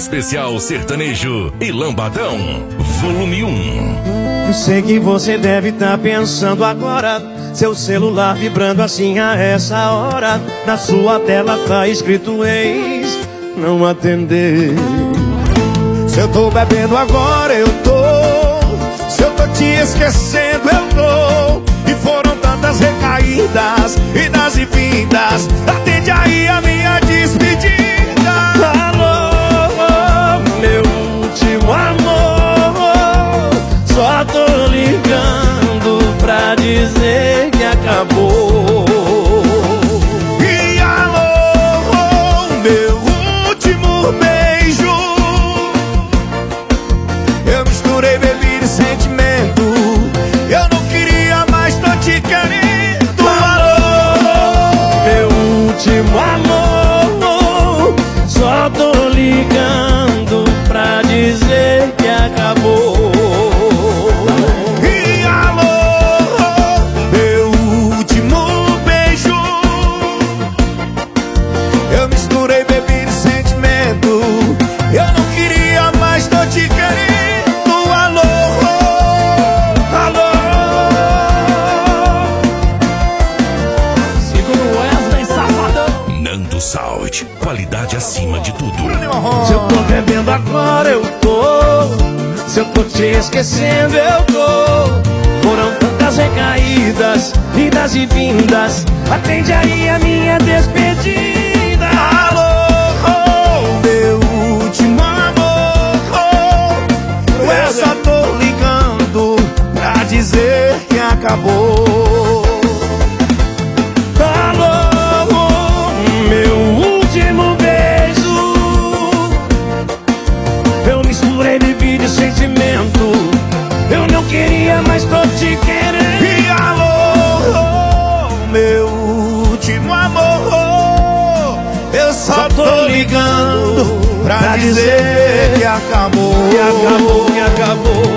Especial Sertanejo e Lambadão, volume 1. Eu sei que você deve estar pensando agora, seu celular vibrando assim a essa hora. Na sua tela tá escrito ex, não atender. Se eu tô bebendo agora, eu tô. Se eu tô te esquecendo, eu tô. E foram tantas recaídas, idas e vindas. Atende aí a minha despedida. Alô, meu último amor, só tô ligando pra dizer que acabou. E alô, meu último beijo, eu misturei bebida e sentimento. Eu não queria mais, tô te querendo. Alô, meu último amor, só tô ligando pra dizer que acabou. E alô, meu último beijo, eu misturei bebida e sentimento. Eu não queria mais, tô te querendo. Alô, alô. Segura o Wesley, safadão. Nando Saúde, qualidade acima de tudo. Se eu tô bebendo agora, eu tô. Se eu tô te esquecendo, eu tô. Foram tantas recaídas, idas e vindas. Atende aí a minha despedida. Alô, meu último amor, eu só tô ligando pra dizer que acabou. Alô, meu último beijo, eu misturei bebida e sentimento. Eu não queria, mas tô te querendo. E alô, meu último amor, eu só tô ligando pra dizer que acabou. Que acabou, que acabou.